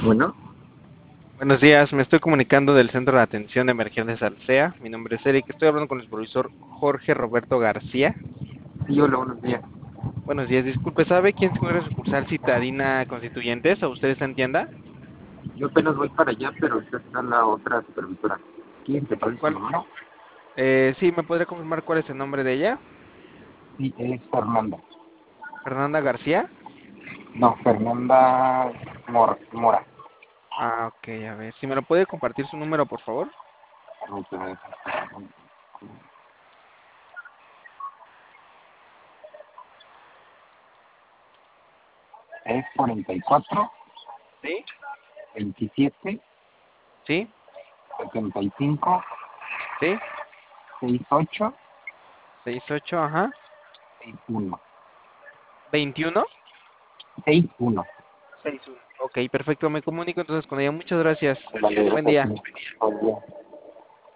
Bueno, Buenos días, me estoy comunicando del Centro de Atención de Emergencias Alsea. Mi nombre es Eric, estoy hablando con el supervisor Jorge Roberto García. sí, hola, buenos días. Buenos días, disculpe, ¿sabe quién se encuentra en sucursal Citadina Constituyentes o usted está en tienda? Yo apenas voy para allá, pero ahorita está la otra supervisora. ¿Quién te parece su ¿Cuál? número? Sí, ¿me podría confirmar cuál es el nombre de ella? Sí, es Fernanda. Fernanda García. No, Fernanda Mora. Ah, ok, a ver, si me lo puede compartir su número, por favor. Permíteme. Es 44 Sí, 27 sí, 75 sí, 68 68, ajá, 61. 21. 61. 61. Ok, perfecto, me comunico entonces con ella. Muchas gracias. Vale, Buen gracias. día. Buen día.